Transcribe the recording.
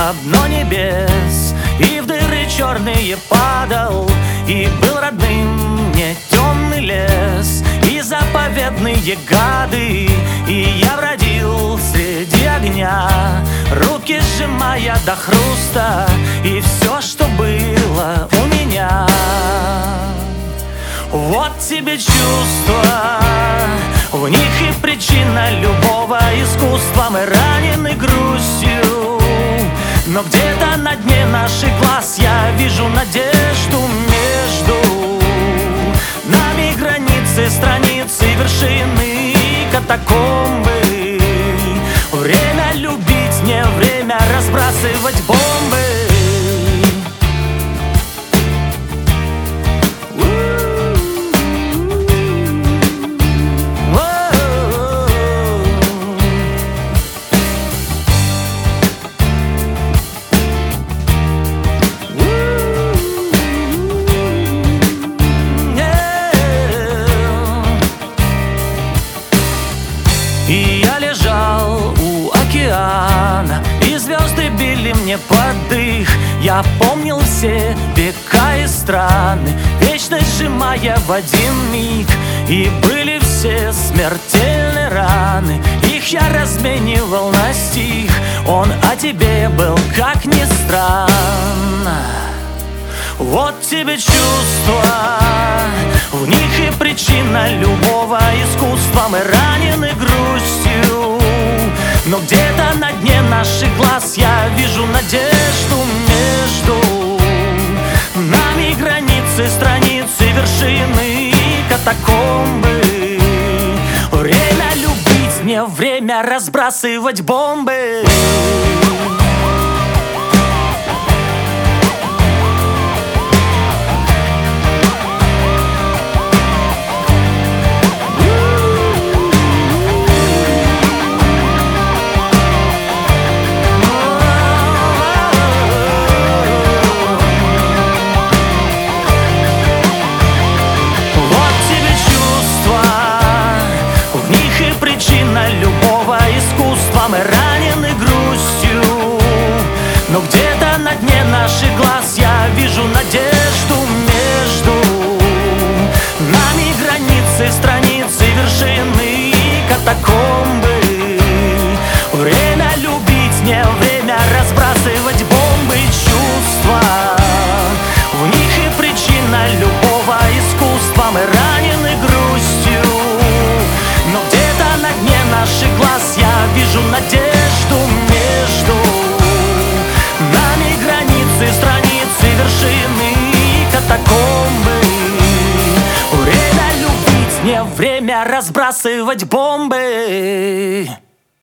на дно небес, и в дыры черные падал, и был родным мне темный лес, и заповедные гады, и я бродил среди огня, руки сжимая до хруста, и все, что было у меня. Вот тебе чувства, в них и причина любого искусства. Мы ранены грустью, но где-то на дне наших глаз я вижу надежду. Между нами границы, страницы, вершины и катакомбы. Время любить, не время разбрасывать бомбы. И я лежал у океана, и звезды били мне под дых. Я помнил все века и страны, вечность сжимая в один миг. И были все смертельные раны, их я разменивал на стих. Он о тебе был, как ни странно. Вот тебе чувства, в них и причина любого искусства. Мы ранены грустью, но где-то на дне наших глаз я вижу надежду. Между нами границы, страницы, вершины и катакомбы. Время любить, не время разбрасывать бомбы. Любого искусства. Мы ранены грустью, но где-то на дне наших глаз я вижу надежду. Между нами границы, страницы, вершины и катакомбы. Время любить, не время разбрасывать бомбы. Чувства, в них и причина любого искусства. Мы ранены грустью, но где-то на дне наших глаз я вижу надежду. Между нами границы, страницы, вершины и катакомбы. Время любить, не время разбрасывать бомбы.